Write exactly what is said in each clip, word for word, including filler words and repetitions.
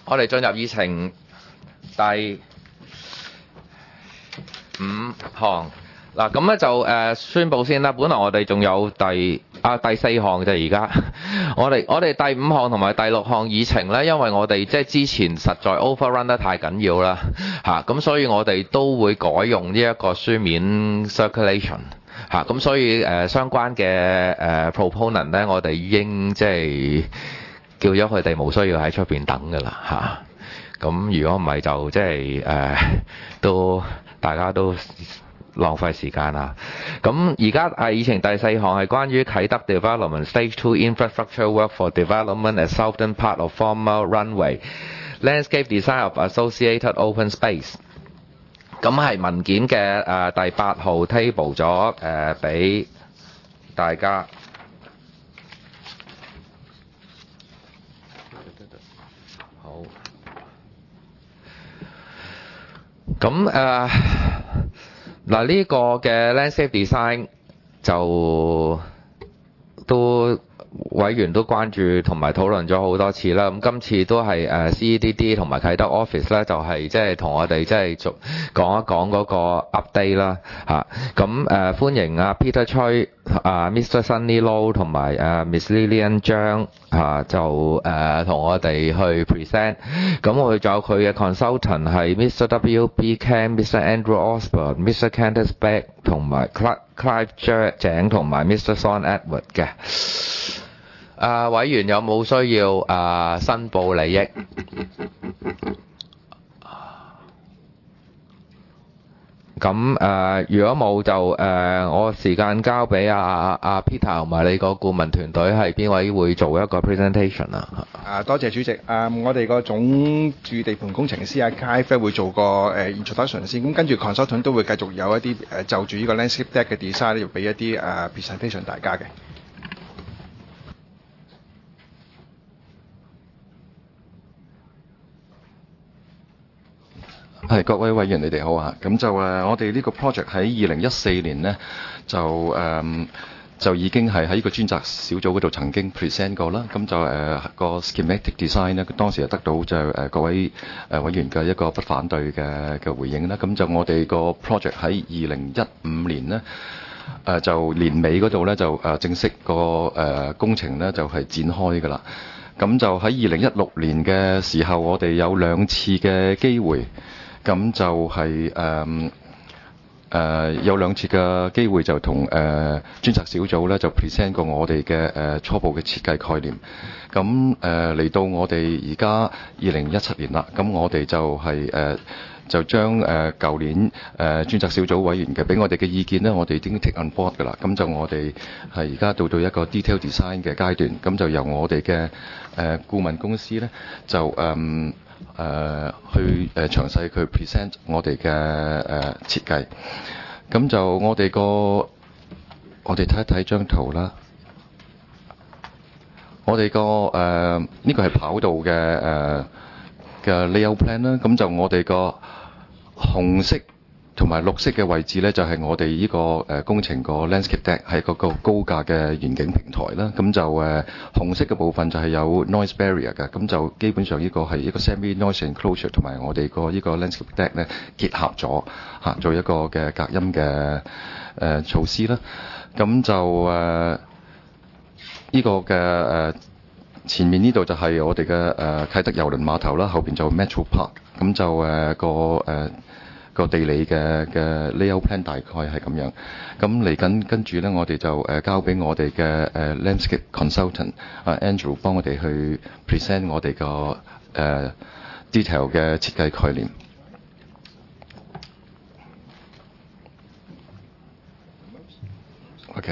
我哋進入議程第五項嗱，咁咧就誒、呃、宣佈先啦。本來我哋仲有第啊第四項啫，而家我哋我哋第五項同埋第六項議程咧，因為我哋即係之前實在 overrun 得太緊要啦嚇，咁、啊、所以我哋都會改用呢一個書面 circulation 嚇、啊，咁所以誒、呃、相關嘅誒、呃、proponent 咧，我哋已經即係叫咗佢哋冇需要喺出邊等㗎啦嚇。咁、啊、如果唔係就即係誒都大家都浪費時間啦。咁而家係議程第四項係關於啟德 Development Stage Two Infrastructure Work for Development at Southern Part of Former Runway Landscape Design of Associated Open Space。咁係文件嘅誒、呃、第八號 table 咗誒俾大家。好。咁誒。嗱，呢個嘅 landscape design 就都委員都關注同埋討論咗好多次啦。咁今次都係誒 C E D D 同埋啟德 office 咧，就係即係同我哋即係續講一講嗰個 update 啦嚇。咁誒歡迎啊 Peter Choi 啊 Mister Sunny Low 同埋誒 Miss Lilian 張嚇就誒同我哋去 present。咁我哋仲有佢嘅 consultant 係 Mister W B Cam、Mister Andrew Osborne、Mister Candice Beck 同埋 Clive 井同埋 Mister Son Edward 嘅。啊，委員有冇需要啊申報利益？咁誒、呃，如果冇就誒、呃，我時間交俾阿阿 Peter 同埋你個顧問團隊係邊位會做一個 presentation 啊？ 啊，多謝主席。啊，我哋個總駐地盤工程師阿 Clive 會做個誒 introduction 先，咁跟住 consultant 都會繼續有一啲誒就住呢個 landscape deck 嘅 design 咧，要俾一啲誒 presentation 大家嘅。 係各位委員，你哋好啊！咁就誒、呃，我哋呢個 project 喺二零一四年呢，就誒、呃、就已經係喺呢個專責小組嗰度曾經 present 過啦。咁就誒、呃、個 schematic design 呢，當時就得到就誒、呃、各位誒委員嘅一個不反對嘅嘅回應啦。咁就我哋個 project 喺二零一五年呢，誒、呃、就年尾嗰度呢，就誒正式個誒、呃、工程呢，就係、是、展開㗎啦。咁就喺二零一六年嘅時候，我哋有兩次嘅機會。咁就係誒誒有兩次嘅機會就同誒、呃、專責小組咧就 present 過我哋嘅誒初步嘅設計概念。咁誒嚟到我哋而家二零一七年啦，咁我哋就係、是、誒、呃、就將誒舊年誒、呃、專責小組委員嘅俾我哋嘅意見咧，我哋已經 take on board 㗎啦。咁就我哋係而家到到一個 detail design 嘅階段，咁就由我哋嘅誒顧問公司咧就誒。呃誒、呃、去誒、呃、詳細去 present 我哋嘅誒設計，咁就我哋個我哋睇一睇張圖啦。我哋個誒呢個係跑道嘅誒嘅 layout plan 啦。咁就我哋個紅色同埋綠色嘅位置咧，就係、是、我哋呢個誒工程個 landscape deck 係嗰個高架嘅遠景平台啦。咁就誒、呃、紅色嘅部分就係有 noise barrier 嘅，咁就基本上呢個係一個 semi noise enclosure 同埋我哋個呢個 landscape deck 咧結合咗嚇，做一個嘅隔音嘅誒、呃、措施啦。咁就誒呢、呃這個嘅誒、呃、前面呢度就係我哋嘅誒啟德郵輪碼頭啦，後邊就 Metro Park。咁就誒、呃、個誒。呃個地理嘅嘅 layout plan 大概係咁樣，咁嚟緊跟住咧，我哋就誒、呃、交俾我哋嘅誒 landscape consultant 啊 Andrew 幫我哋去 present 我哋個誒 detail 嘅設計概念。OK。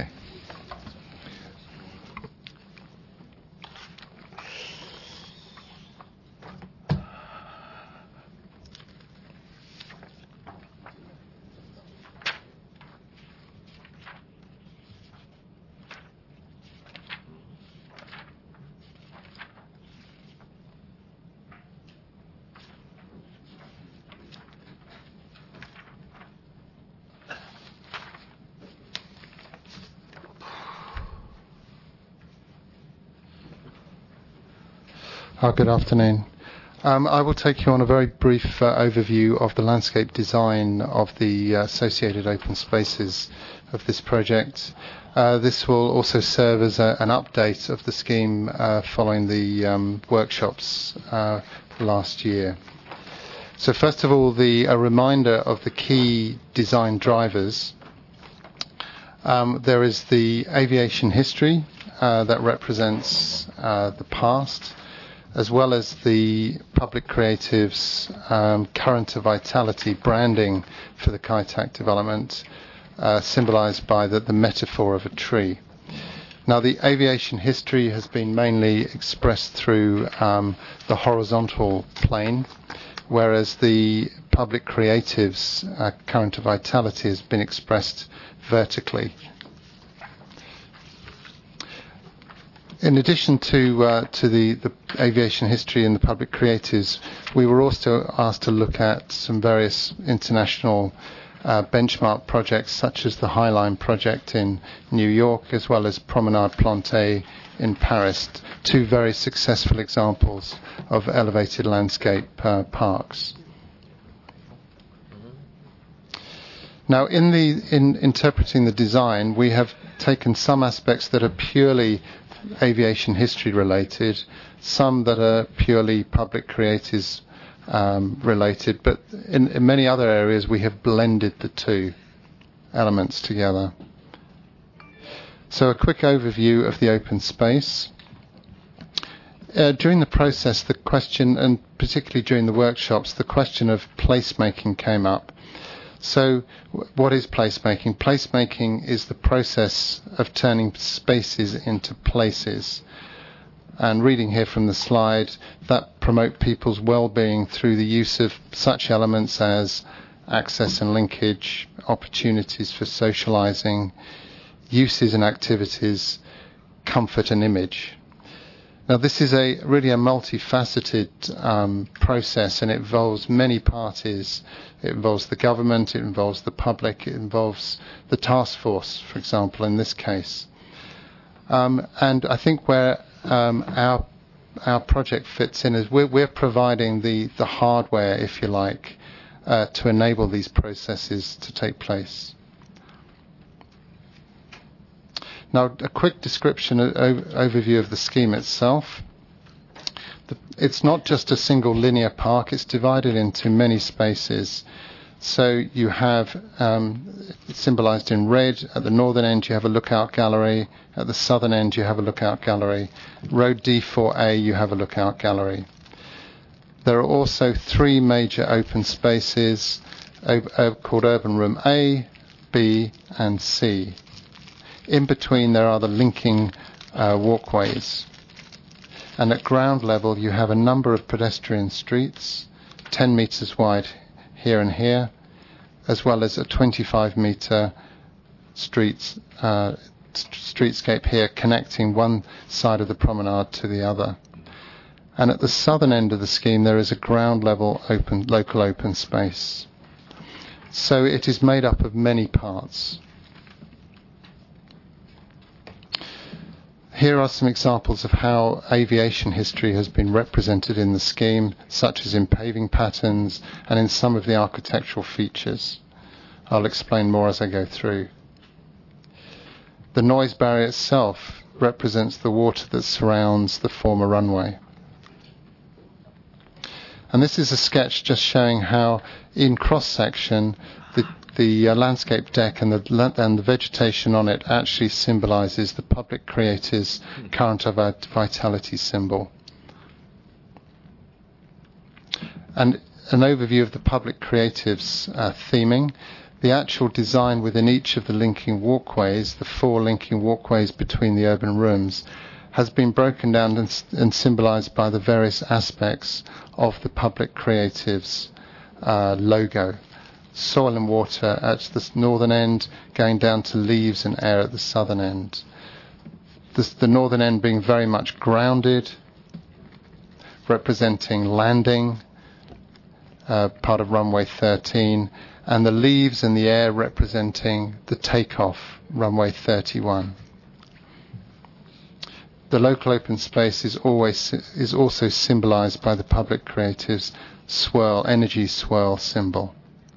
Uh, good afternoon. Um, I will take you on a very brief uh, overview of the landscape design of the uh, associated open spaces of this project. Uh, this will also serve as a, an update of the scheme uh, following the um, workshops uh, last year. So first of all, the, a reminder of the key design drivers. Um, there is the aviation history uh, that represents uh, the past, as well as the public creatives' um, current of vitality branding for the Kai Tak development, uh, symbolized by the, the metaphor of a tree. Now, the aviation history has been mainly expressed through um, the horizontal plane, whereas the public creatives' uh, current of vitality has been expressed vertically. In addition to uh, to the, the aviation history and the public creatives, we were also asked to look at some various international uh, benchmark projects, such as the Highline project in New York, as well as Promenade Plantée in Paris, two very successful examples of elevated landscape uh, parks. Now, in the in interpreting the design, we have taken some aspects that are purely aviation history related, some that are purely public creators um, related, but in, in many other areas we have blended the two elements together. So a quick overview of the open space. Uh, during the process, the question, and particularly during the workshops, the question of placemaking came up. So w- what is placemaking? Placemaking is the process of turning spaces into places. And reading here from the slide, that promote people's well-being through the use of such elements as access and linkage, opportunities for socializing, uses and activities, comfort and image. Now, this is a really a multifaceted um, process, and it involves many parties. It involves the government, it involves the public, it involves the task force, for example, in this case. Um, and I think where um, our our project fits in is we're, we're providing the, the hardware, if you like, uh, to enable these processes to take place. Now, a quick description, uh, overview of the scheme itself. The, it's not just a single linear park, it's divided into many spaces. So you have, um, symbolized in red, at the northern end you have a lookout gallery, at the southern end you have a lookout gallery. Road D four A you have a lookout gallery. There are also three major open spaces uh, uh, called Urban Room A, B and C. In between there are the linking uh, walkways. And at ground level you have a number of pedestrian streets, ten metres wide here and here, as well as a twenty-five metre streets, uh, st- streetscape here connecting one side of the promenade to the other. And at the southern end of the scheme there is a ground level open, local open space. So it is made up of many parts. Here are some examples of how aviation history has been represented in the scheme, such as in paving patterns and in some of the architectural features. I'll explain more as I go through. The noise barrier itself represents the water that surrounds the former runway. And this is a sketch just showing how, in cross-section, the The uh, landscape deck and the, and the vegetation on it actually symbolises the public creators' current of vitality symbol. And an overview of the public creatives' uh, theming. The actual design within each of the linking walkways, the four linking walkways between the urban rooms, has been broken down and, and symbolised by the various aspects of the public creatives' uh, logo. Soil and water at the northern end, going down to leaves and air at the southern end. This, the northern end being very much grounded, representing landing, uh, part of runway thirteen, and the leaves and the air representing the takeoff, runway thirty-one. the local open space is always is also symbolised by the public creative's swirl, energy swirl symbol.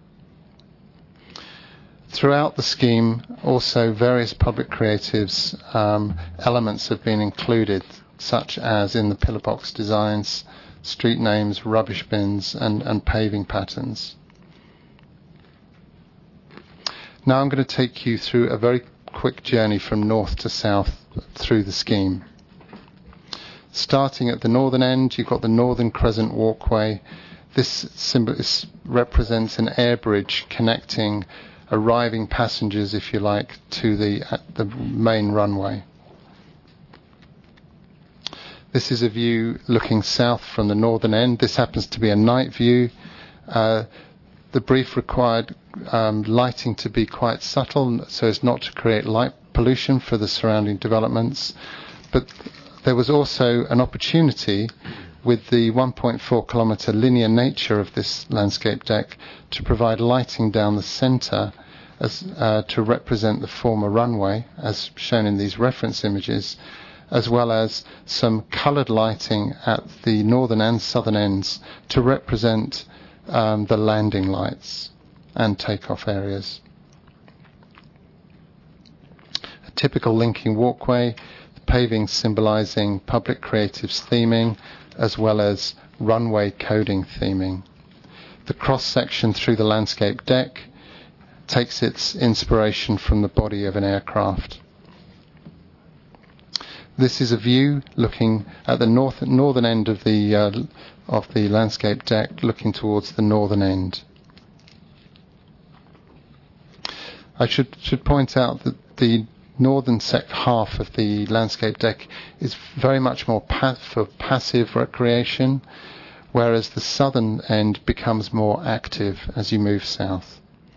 Throughout the scheme, also various public creatives um, elements have been included, such as in the pillar box designs, street names, rubbish bins, and, and paving patterns. Now I'm going to take you through a very quick journey from north to south through the scheme. Starting at the northern end, you've got the Northern Crescent Walkway. This symbol is, represents an air bridge connecting arriving passengers, if you like, to the, uh, the main runway. This is a view looking south from the northern end. This happens to be a night view. Uh, the brief required um, lighting to be quite subtle so as not to create light pollution for the surrounding developments. But there was also an opportunity with the one point four kilometre linear nature of this landscape deck to provide lighting down the centre as uh, to represent the former runway, as shown in these reference images, as well as some coloured lighting at the northern and southern ends to represent um, the landing lights and takeoff areas. A typical linking walkway, the paving symbolising public creatives theming, as well as runway coding theming. The cross-section through the landscape deck takes its inspiration from the body of an aircraft. This is a view looking at the north, northern end of the uh, of the landscape deck, looking towards the northern end. I should should point out that the northern sec half of the landscape deck is very much more pa- for passive recreation, whereas the southern end becomes more active as you move south.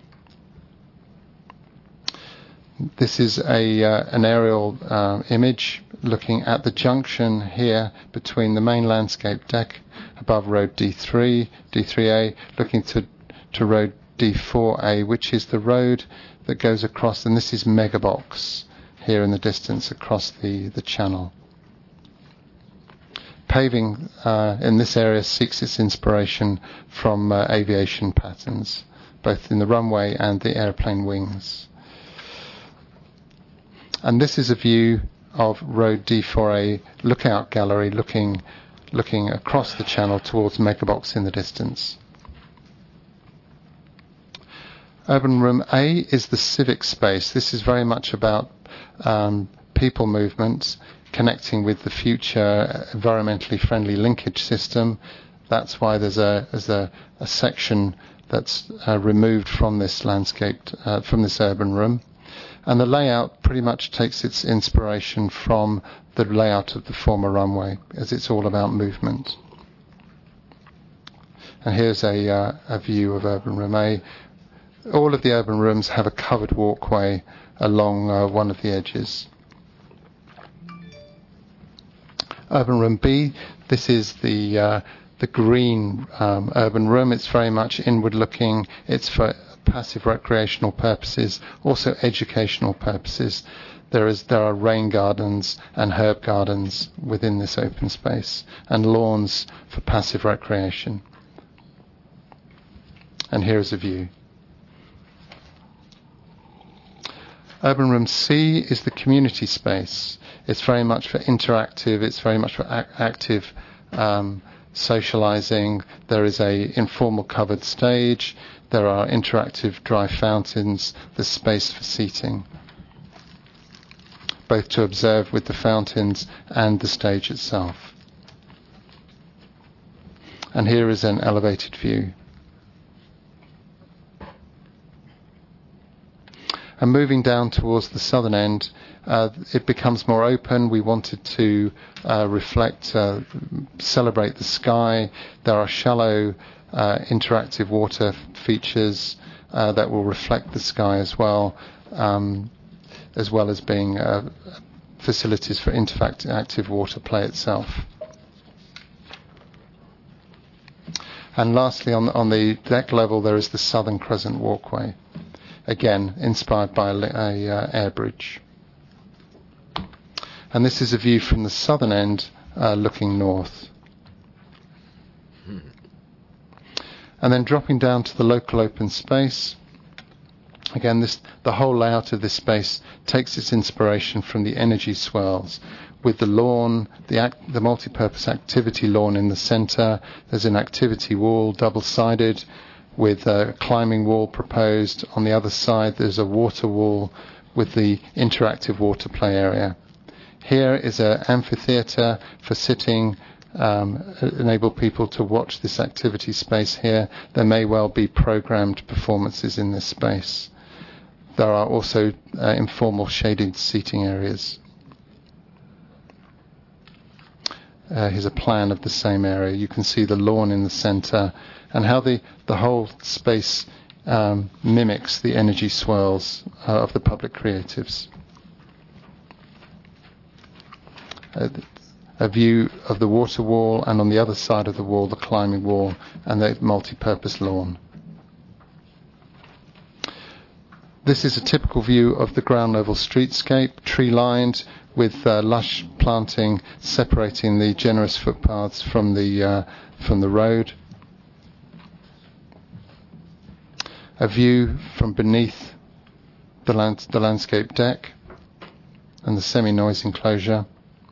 This is a uh, an aerial uh, image looking at the junction here between the main landscape deck above road D three, D three A, looking to to road D four A, which is the road that goes across, and this is Megabox here in the distance across the, the channel. Paving uh, in this area seeks its inspiration from uh, aviation patterns, both in the runway and the airplane wings. And this is a view of road D four A lookout gallery looking looking across the channel towards Megabox in the distance. Urban Room A is the civic space. This is very much about um, people movements connecting with the future environmentally friendly linkage system. That's why there's a there's a, a section that's uh, removed from this landscape, uh, from this urban room. And the layout pretty much takes its inspiration from the layout of the former runway, as it's all about movement. And here's a, uh, a view of Urban Room A. All of the urban rooms have a covered walkway along uh, one of the edges. Urban Room B, this is the uh, the green um, urban room. It's very much inward looking. It's for passive recreational purposes, also educational purposes. There is there are rain gardens and herb gardens within this open space, and lawns for passive recreation. And here is a view. Urban Room C is the community space. It's very much for interactive, it's very much for ac- active um, socializing. There is a informal covered stage. There are interactive dry fountains. There's space for seating, both to observe with the fountains and the stage itself. And here is an elevated view. And moving down towards the southern end, uh, it becomes more open. We wanted to uh, reflect, uh, celebrate the sky. There are shallow uh, interactive water f- features uh, that will reflect the sky as well, um, as well as being uh, facilities for interactive water play itself. And lastly, on, on the deck level, there is the Southern Crescent Walkway, again inspired by a, a uh, air bridge. And this is a view from the southern end uh, looking north. And then dropping down to the local open space. Again, this, the whole layout of this space takes its inspiration from the energy swirls, with the lawn, the, act, the multi-purpose activity lawn in the centre. There's an activity wall, double-sided, with a climbing wall proposed. On the other side, there's a water wall with the interactive water play area. Here is an amphitheatre for sitting, um, enable people to watch this activity space here. There may well be programmed performances in this space. There are also uh, informal shaded seating areas. Uh, here's a plan of the same area. You can see the lawn in the centre and how the, the whole space um, mimics the energy swirls uh, of the public creatives. Uh, a view of the water wall, and on the other side of the wall, the climbing wall and the multi-purpose lawn. This is a typical view of the ground level streetscape, tree-lined, with uh, lush planting separating the generous footpaths from the uh, from the road. A view from beneath the, land, the landscape deck and the semi-noise enclosure.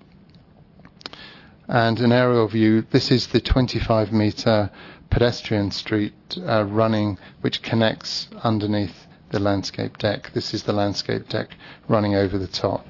And an aerial view. This is the twenty-five metre pedestrian street uh, running, which connects underneath the landscape deck. This is the landscape deck running over the top.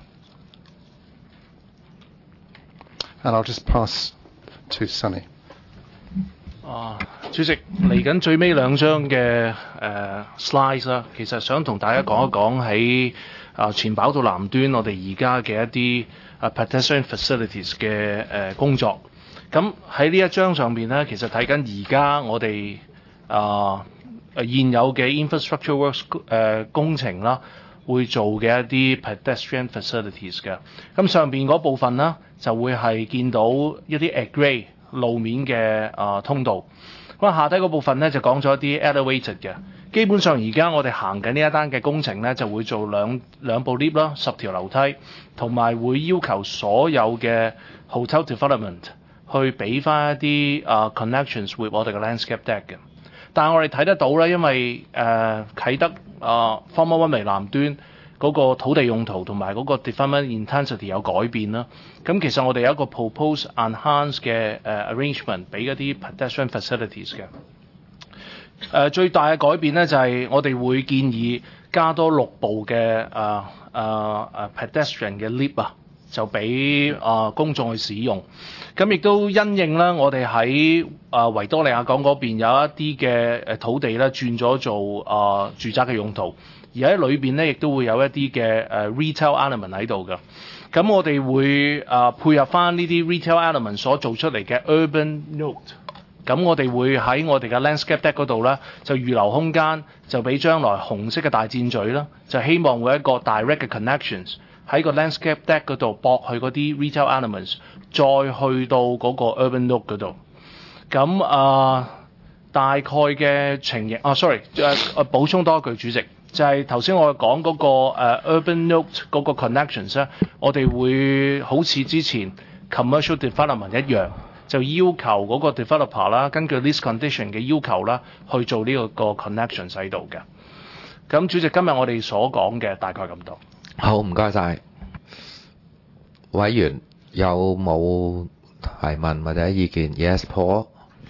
And I'll just pass to Sunny. 啊，主席，嚟緊最尾兩張嘅誒 slides 啦，其實想同大家講一講喺啊前跑道南端我哋而家嘅一啲啊 pedestrian facilities 嘅誒工作。咁喺呢一張上邊咧，其實睇緊而家我哋啊現有嘅 infrastructure works 誒、呃、工程啦，會做嘅一啲 pedestrian facilities 嘅。咁上邊嗰部分啦，就會係見到一啲 at-grade 路面嘅啊、呃、通道。咁下低嗰部分咧就講咗一啲 elevated 嘅。基本上而家我哋行緊呢一單嘅工程咧，就會做兩兩部 lift 啦，十條樓梯，同埋會要求所有嘅 hotel development 去俾翻一啲啊、呃、connections with 我哋嘅 landscape deck 嘅。但係我哋睇得到咧，因為誒、呃、啟德啊 Former One 微南端嗰個土地用途同埋嗰個 development intensity 有改變啦。咁其實我哋有一個 proposed enhanced 嘅誒、uh, arrangement 俾嗰啲 pedestrian facilities 嘅。誒、呃、最大嘅改變咧就係、是、我哋會建議加多六部嘅誒誒誒 pedestrian 嘅 lift 啊，就俾啊、呃、公眾去使用。咁亦都因應啦，我哋喺啊維多利亞港嗰邊有一啲嘅誒土地咧轉咗做啊、呃、住宅嘅用途，而喺裏邊咧亦都會有一啲嘅誒 retail element 喺度嘅。咁我哋會啊、呃、配合翻呢啲 retail element 所做出嚟嘅 urban note。咁我哋會喺我哋嘅 landscape deck 嗰度咧，就預留空間，就俾將來紅色嘅大箭嘴啦，就希望會一個 direct 嘅 connections。喺個 landscape deck 嗰度駁去嗰啲 retail elements， 再去到嗰個 urban note 嗰度。咁啊、呃，大概嘅情形啊 ，sorry， 誒、呃、補充多一句，主席，就係頭先我講嗰、那個、呃、urban note 嗰個 connections 咧，我哋會好似之前 commercial development 一樣，就要求嗰個 developer 啦，根據 list condition 嘅要求啦，去做呢個個 connections 喺度嘅。咁主席，今日我哋所講嘅大概咁多。 好，唔該晒。委員有冇提問或者意見 ？Yes, Paul,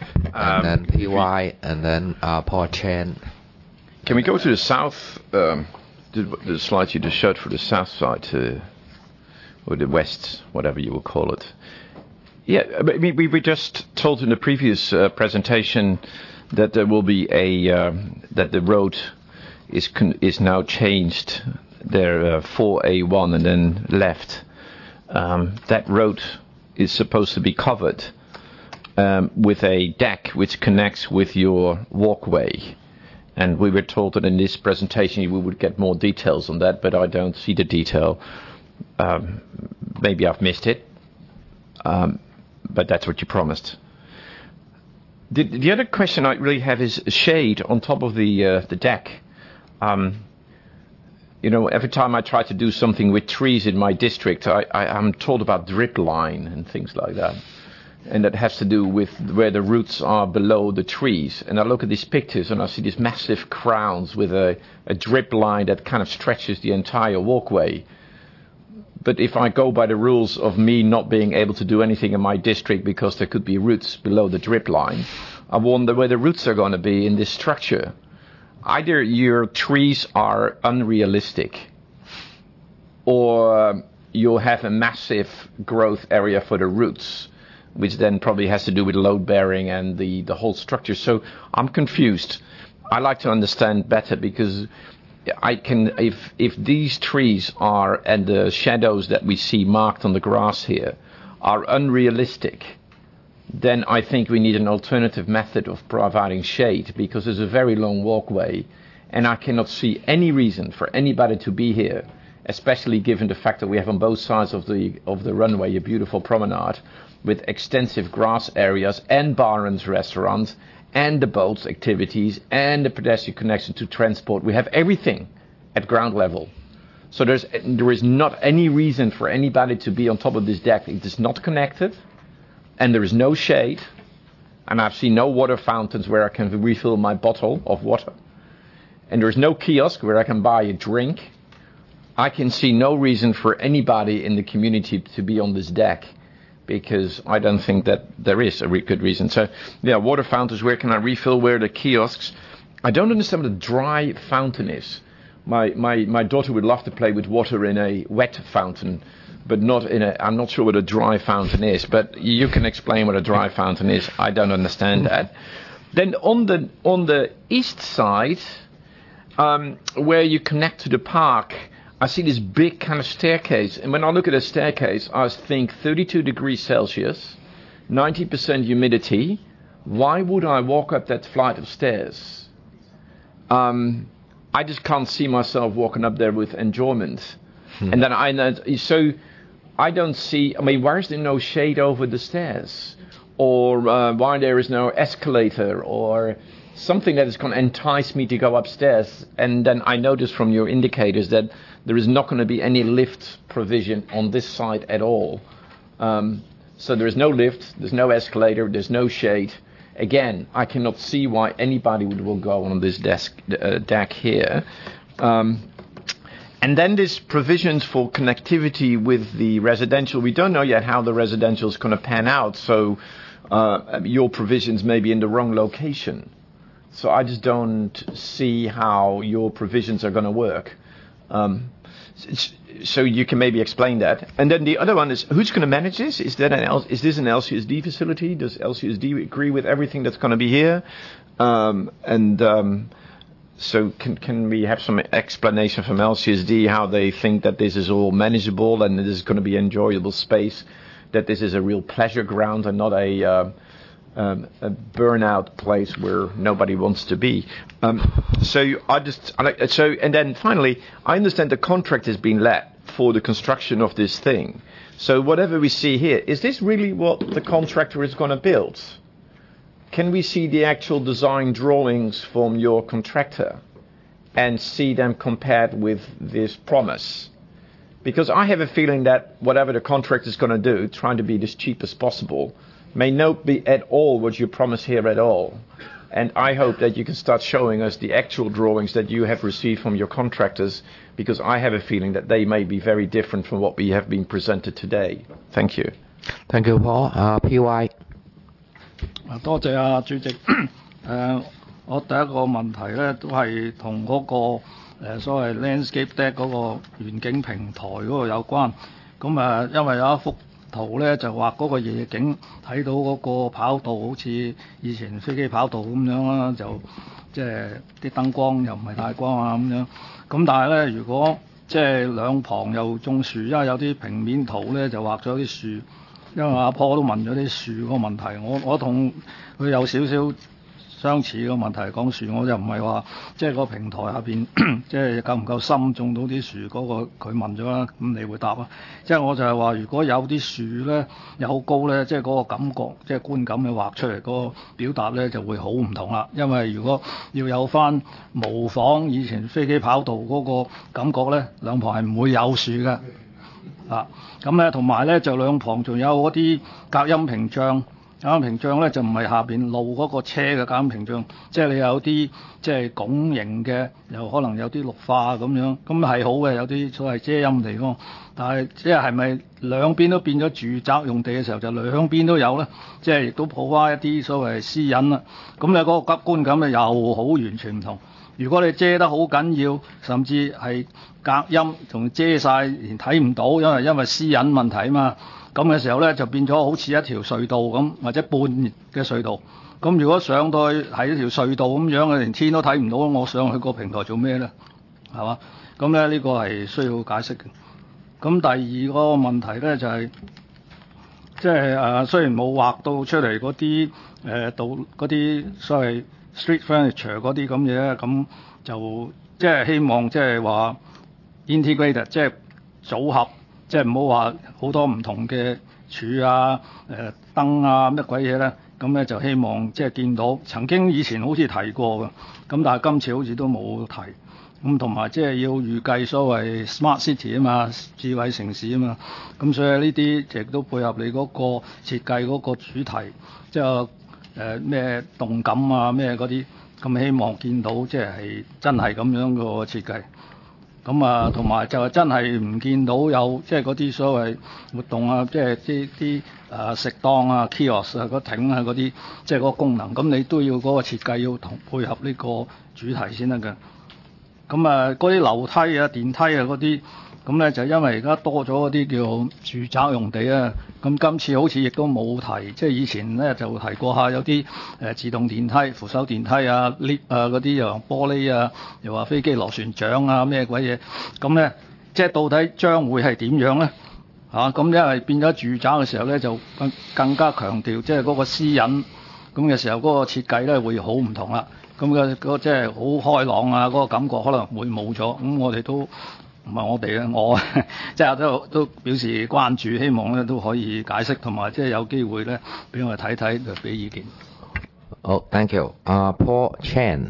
and then P Y, and then uh, Paul Chen. Can we go to the south? Um, the, the slide you just showed for the south side, to, or the west, whatever you will call it. Yeah, we, we were just told in the previous uh, presentation that there will be a um, that the road is con- is now changed. There uh, four A one and then left. Um, that road is supposed to be covered um, with a deck which connects with your walkway. And we were told that in this presentation we would get more details on that, but I don't see the detail. Um, maybe I've missed it, um, but that's what you promised. The, the other question I really have is shade on top of the uh, the deck. Um, you know, every time I try to do something with trees in my district, I, I, I'm told about drip line and things like that. And that has to do with where the roots are below the trees. And I look at these pictures and I see these massive crowns with a, a drip line that kind of stretches the entire walkway. But if I go by the rules of me not being able to do anything in my district because there could be roots below the drip line, I wonder where the roots are going to be in this structure. Either your trees are unrealistic, or you'll have a massive growth area for the roots, which then probably has to do with load bearing and the, the whole structure. So I'm confused. I like to understand better, because I can, if if these trees are, and the shadows that we see marked on the grass here, are unrealistic, then I think we need an alternative method of providing shade, because there's a very long walkway and I cannot see any reason for anybody to be here, especially given the fact that we have on both sides of the of the runway a beautiful promenade with extensive grass areas and Barron's restaurants and the boats activities and the pedestrian connection to transport. We have everything at ground level. So there's there is not any reason for anybody to be on top of this deck. It is not connected. And there is no shade, and I've seen no water fountains where I can refill my bottle of water. And there is no kiosk where I can buy a drink. I can see no reason for anybody in the community to be on this deck, because I don't think that there is a re- good reason. So, yeah, water fountains, where can I refill, where are the kiosks? I don't understand what a dry fountain is. My, my, my daughter would love to play with water in a wet fountain, but not in a, I'm not sure what a dry fountain is, but you can explain what a dry fountain is. I don't understand that. Then on the on the east side, um, where you connect to the park, I see this big kind of staircase. And when I look at a staircase, I think thirty-two degrees Celsius, ninety percent humidity. Why would I walk up that flight of stairs? Um, I just can't see myself walking up there with enjoyment. Hmm. And then I, so I don't see, I mean, why is there no shade over the stairs? Or uh, why there is no escalator or something that is going to entice me to go upstairs? And then I notice from your indicators that there is not going to be any lift provision on this side at all. Um, so there is no lift, there's no escalator, there's no shade. Again, I cannot see why anybody would will go on this desk, uh, deck here. Um, and then there's provisions for connectivity with the residential. We don't know yet how the residential is going to pan out, so uh, your provisions may be in the wrong location. So I just don't see how your provisions are going to work. Um, so you can maybe explain that. And then the other one is, who's going to manage this? Is that an L- is this an L C S D facility? Does L C S D agree with everything that's going to be here? Um, and um, so can can we have some explanation from L C S D how they think that this is all manageable and this is going to be enjoyable space, that this is a real pleasure ground and not a uh, Um, a burnout place where nobody wants to be. Um, so I just, I like, so and then finally, I understand the contract has been let for the construction of this thing. So whatever we see here, is this really what the contractor is going to build? Can we see the actual design drawings from your contractor and see them compared with this promise? Because I have a feeling that whatever the contractor is going to do, trying to be as cheap as possible, may not be at all what you promise here at all. And I hope that you can start showing us the actual drawings that you have received from your contractors, because I have a feeling that they may be very different from what we have been presented today. Thank you. Thank you, Paul. Uh, P Y. 多謝啊，主席。誒、呃，我第一個問題咧，都係同嗰個誒、呃、所謂 landscape deck 嗰個園景平台嗰個有關。咁啊、呃，因為有一幅圖咧就畫嗰個夜景，睇到嗰個跑道好似以前飛機跑道咁樣啦，就即係啲燈光又唔係太光啊咁樣。咁但係咧，如果即係兩旁又種樹，因為有啲平面圖咧就畫咗啲樹，因為阿坡都問咗啲樹個問題，我我同佢有少少相似個問題講樹，我就唔係話即係個平台下邊即係夠唔夠深種到啲樹嗰個佢問咗啦，咁你會答啊？即係我就係話，如果有啲樹咧又好高咧，即係嗰個感覺即係觀感嘅畫出嚟嗰個表達咧就會好唔同啦。因為如果要有翻模仿以前飛機跑道嗰個感覺咧，兩旁係唔會有樹嘅。啊，咁咧同埋咧就兩旁仲有嗰啲隔音屏障，隔音屏障咧就唔係下邊路嗰個車嘅隔音屏障，即係你有啲即係拱形嘅，又可能有啲綠化咁樣，咁係好嘅，有啲所謂遮陰地方。但係即係係咪兩邊都變咗住宅用地嘅時候，就兩邊都有咧？即係亦都抱翻一啲所謂私隱啦。咁咧嗰個觀感咧又好完全唔同。如果你遮得好緊要，甚至係隔音同遮晒，連睇唔到，因為因為私隱問題啊嘛。咁嘅時候咧，就變咗好似一條隧道咁，或者半嘅隧道。咁如果上到去係一條隧道咁樣嘅，連天都睇唔到，我上去個平台做咩咧？係嘛？咁咧呢個係需要解釋嘅。咁第二個問題咧就係、是，即係誒雖然冇畫到出嚟嗰啲誒道嗰啲所謂 street furniture 嗰啲咁嘢咧，咁就即係希望即係話 integrated， 即係組合，即係唔好話好多唔同嘅柱啊、誒、呃、燈啊乜鬼嘢咧，咁咧就希望即係見到曾經以前好似提過嘅，咁但係今次好似都冇提。咁同埋即係要預計所謂 smart city 啊嘛，智慧城市啊嘛，咁所以呢啲亦都配合你嗰個設計嗰個主題，即係誒咩動感啊咩嗰啲，咁希望見到即係係真係咁樣個設計。咁啊，同埋就係真係唔見到有即係嗰啲所謂活動啊，即係啲啲誒食檔啊、kiosk 啊、個艇啊嗰啲，即係嗰個功能，咁你都要嗰個設計要同配合呢個主題先得嘅。咁啊，嗰啲樓梯啊、電梯啊嗰啲，咁咧就因為而家多咗嗰啲叫住宅用地啊，咁今次好似亦都冇提，即係以前咧就提過下有啲誒自動電梯、扶手電梯啊、lift 啊嗰啲又玻璃啊，又話飛機螺旋槳啊咩鬼嘢，咁咧即係到底將會係點樣咧？嚇，咁因為變咗住宅嘅時候咧，就更更加強調即係嗰個私隱，咁嘅時候嗰個設計咧會好唔同啦。咁嘅嗰即係好開朗啊，嗰、那個感覺可能會冇咗。咁我哋都唔係我哋咧，我即係都都表示關注，希望咧都可以解釋，同埋即係有機會咧俾我哋睇睇，就俾意見。 好、oh, ，thank you。啊、uh, ，Paul Chan。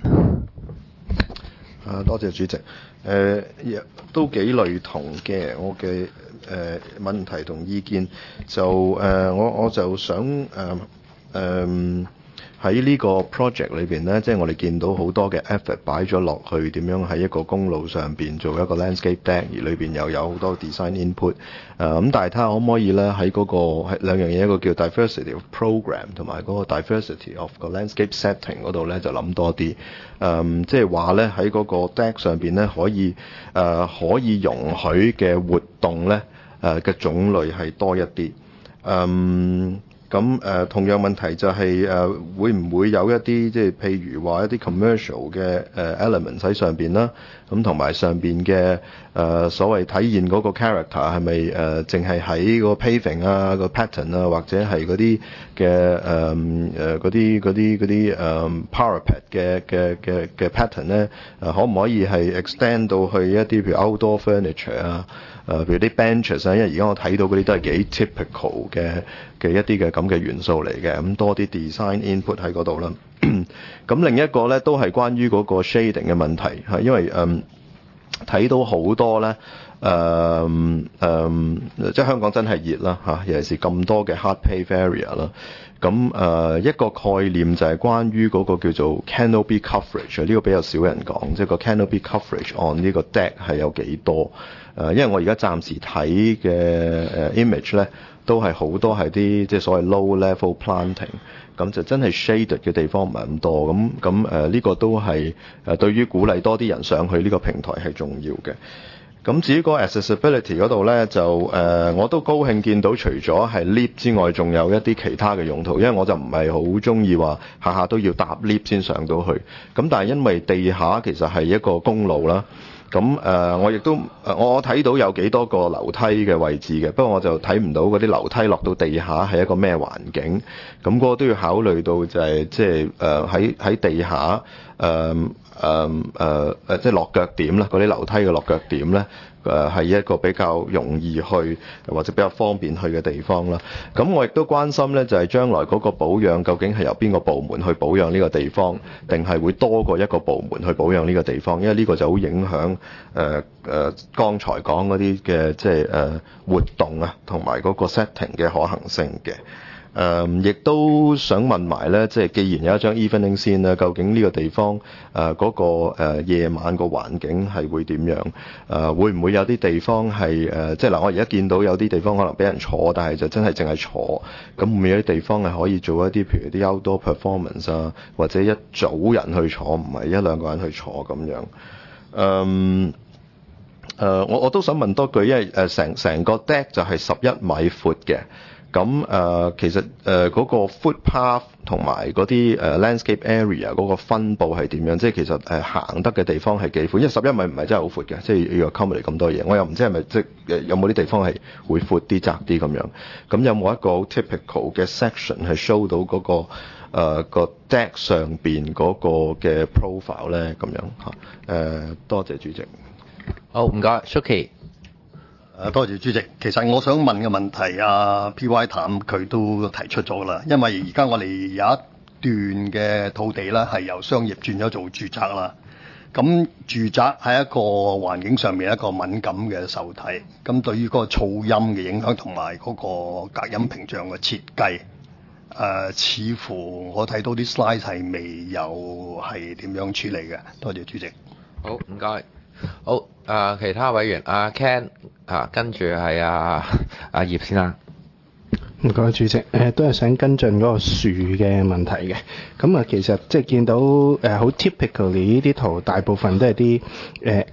啊，多謝主席。誒、呃，都幾類同嘅，我嘅誒、呃、問題同意見就誒、呃，我我就想誒誒。呃呃喺呢個 project 裏邊呢，即係我哋見到好多嘅 effort 擺咗落去，點樣喺一個公路上邊做一個 landscape deck，而裏邊又有好多 design input。誒、呃、咁，但係睇下可唔可以呢？喺嗰、嗰個兩樣嘢，一個叫 diversity of program 同埋嗰個 diversity of 個 landscape setting 嗰度呢，就諗多啲。誒、呃，即係話呢，喺嗰個 deck 上邊呢，可以誒、呃、可以容許嘅活動呢誒嘅、呃、種類係多一啲。嗯。咁誒、呃、同樣問題就係、是、誒、呃、會唔會有一啲即係譬如話一啲 commercial 嘅誒、呃、element 喺上邊啦，咁同埋上邊嘅誒所謂體現嗰個 character 係咪誒淨係喺個 paving 啊、個 pattern 啊，或者係嗰啲嘅誒誒嗰啲嗰啲嗰啲誒 parapet 嘅嘅嘅嘅 pattern 咧？誒、呃、可唔可以係 extend 到去一啲譬如 outdoor furniture 啊？誒、呃，譬如啲 benches 啊，因為而家我睇到嗰啲都係幾 typical 嘅嘅一啲嘅咁嘅元素嚟嘅，咁多啲 design input 喺嗰度啦。咁另一個咧都係關於嗰個 shading 嘅問題，係因為誒睇、嗯、到好多咧誒誒，即係香港真係熱啦嚇，尤其是咁多嘅 hard pave area 啦。咁誒、呃、一個概念就係關於嗰個叫做 canopy coverage，呢個比較少人講，即係個 canopy coverage on 呢個 deck 係有幾多？誒、呃，因為我而家暫時睇嘅誒 image 咧，都係好多係啲即係所謂 low level planting，咁就真係 shaded 嘅地方唔係咁多。咁咁誒呢個都係誒對於鼓勵多啲人上去呢個平台係重要嘅。咁至於個 accessibility 嗰度咧，就誒、呃、我都高興見到除咗係 lift 之外，仲有一啲其他嘅用途。因為我就唔係好中意話下下都要搭 lift 先上到去。咁但係因為地下其實係一個公路啦， 咁誒、呃，我亦都誒，我睇到有幾多個樓梯嘅位置嘅，不過我就睇唔到嗰啲樓梯落到地下係一個咩環境。咁嗰個都要考慮到就係即係誒喺喺地下誒誒誒誒，即係落腳點啦，嗰啲樓梯嘅落腳點咧。誒係一個比較容易去或者比較方便去嘅地方啦。咁我亦都關心呢，就係將來嗰個保養究竟係由邊個部門去保養呢個地方，定係會多過一個部門去保養呢個地方？因為呢個就好影響誒誒剛才講嗰啲嘅即係誒活動啊，同埋嗰個 setting 嘅可行性嘅。誒、嗯，亦都想問埋咧，即係既然有一張 evening scene 咧，究竟呢個地方誒嗰、呃那個、呃、夜晚個環境係會點樣？誒、呃，會唔會有啲地方係誒、呃，即係嗱，我而家見到有啲地方可能俾人坐，但係就真係淨係坐。咁會唔會有啲地方係可以做一啲，譬如啲 outdoor performance 啊，或者一組人去坐，唔係一兩個人去坐咁樣？嗯。誒、呃，我我都想問多句，因為誒成成個 deck 就係十一米闊嘅。咁誒、呃，其實誒嗰、呃那個 footpath 同埋嗰啲誒 landscape area 嗰個分佈係點樣？即係其實誒行得嘅地方係幾闊？因為十一米唔係真係好闊嘅，即係要 accommodate 咁多嘢。我又唔知係咪即係有冇啲地方係會闊啲、窄啲咁樣？咁有冇一個 typical 嘅 section 係 show 到嗰、那個誒、呃、個 deck 上邊嗰個嘅 profile 咧？咁樣嚇誒、呃，多謝主席。 好，唔該 ，Suki。 誒，多謝主席。其實我想問嘅問題，啊 P Y 譚佢都提出咗啦。因為而家我哋有一段嘅土地啦，係由商業轉咗做住宅啦。咁住宅喺一個環境上面一個敏感嘅受體，咁對於嗰個噪音嘅影響同埋嗰個隔音屏障嘅設計，誒、呃、似乎我睇到啲 slide 係未有係點樣處理嘅。多謝主席。 好，唔該。好，誒、呃、其他委員，阿 Ken 啊，跟住係阿阿葉先生。 唔該，主席，誒、呃、都係想跟進嗰個樹嘅問題嘅。咁啊，其實即係見到誒好、呃、typically 呢啲圖，大部分都係啲誒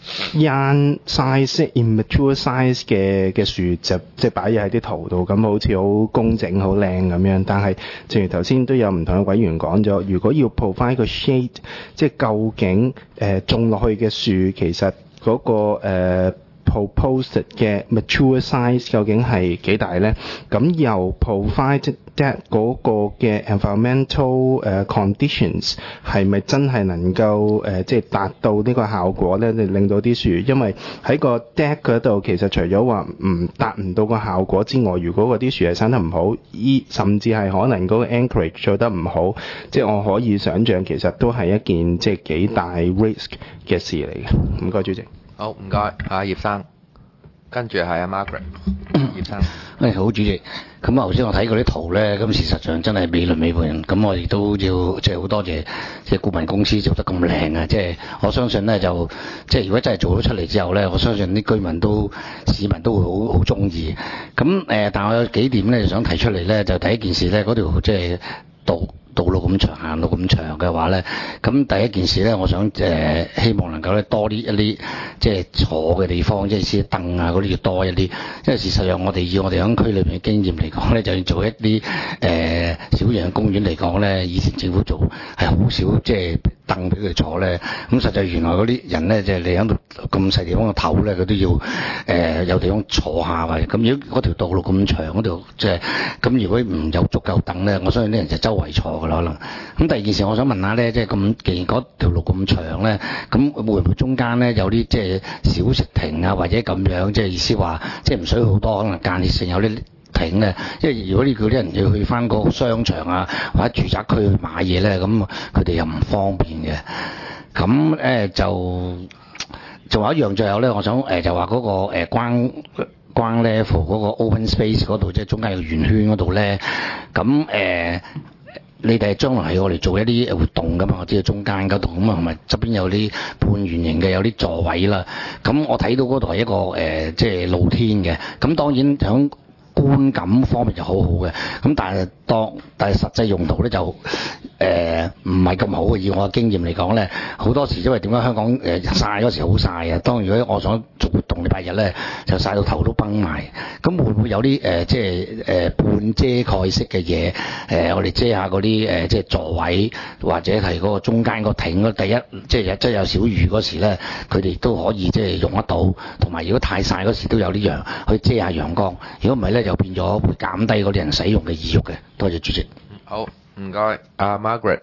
young size、immature size 嘅嘅樹，就即係擺嘢喺啲圖度，咁好似好工整、好靚咁樣。但係正如頭先都有唔同嘅委員講咗，如果要 provide 個 shade，即係究竟誒、呃、種落去嘅樹其實嗰、那個誒。呃proposed 嘅 mature size 究竟係幾大咧？咁又 provide that 嗰個嘅 environmental、uh, conditions 係咪真係能夠誒、uh, 即係達到呢個效果咧？令到啲樹，因為喺個 deck 嗰度其實除咗話唔達唔到個效果之外，如果嗰啲樹係生得唔好，依甚至係可能嗰個 anchorage 做得唔好，即係我可以想像其實都係一件即係幾大 risk 嘅事嚟嘅。唔該，主席。 好，唔該，阿葉生，跟住係阿 Margaret， 葉生。 誒好，主席。咁啊，頭先我睇嗰啲圖咧，咁事實上真係美輪美奐。咁我亦都要即係好多謝即係顧問公司做得咁靚啊！即係我相信咧，就即係如果真係做咗出嚟之後咧，我相信啲居民都市民都會好好中意。咁誒、呃，但係我有幾點咧想提出嚟咧，就第一件事咧，嗰條即係道道路咁長，行路咁長嘅話咧，咁第一件事咧，我想誒、呃、希望能夠咧多啲一啲即係坐嘅地方，即係啲凳啊嗰啲要多一啲，因為事實上我哋以我哋響區裏邊嘅經驗嚟講咧，就要做一啲誒、呃、小型公園嚟講咧，以前政府做係好少即係凳俾佢坐咧，咁實際原來嗰啲人咧，即係你喺度咁細地方嘅頭咧，佢都要誒、呃、有地方坐下嘅。咁如果嗰條道路咁長嗰條即係咁，如果唔有足夠凳咧，我相信啲人就周圍坐㗎啦可能。咁第二件事，我想問下咧，即係咁既然嗰條路咁長咧，咁會唔會中間咧有啲即係小食亭啊，或者咁樣，即係意思話即係唔需要好多，可能間歇性有啲停咧，因為如果你叫啲人要去翻個商場啊或者住宅區去買嘢咧，咁佢哋又唔方便嘅。咁誒就仲有一樣，最後咧，我想誒就話嗰個誒關關 level 嗰個 open space 嗰度，即係中間有個圓圈嗰度咧，咁誒。你哋將來係我哋做一啲活動㗎嘛？我知道中間嗰度咁啊，同埋側邊有啲半圓形嘅有啲座位啦。咁我睇到嗰度係一個誒、呃，即係露天嘅。咁當然響觀感方面就好好嘅。咁但係當但係實際用途咧就誒唔係咁好嘅。以我嘅經驗嚟講咧，好多時因為點解香港誒曬嗰時好曬啊？當如果我想做活動禮拜日咧，就曬到頭都崩埋。咁會唔會有啲誒、呃、即係誒、呃、半遮蓋式嘅嘢？誒、呃、我哋遮下嗰啲誒即係座位，或者係嗰個中間個艇嗰第一，即係即係有小雨嗰時咧，佢哋都可以即係用得到。同埋如果太曬嗰時都有啲陽去遮下陽光。如果唔係咧，就變咗會減低嗰啲人使用嘅意欲嘅。多謝主席。 好，唔該，阿 Margaret。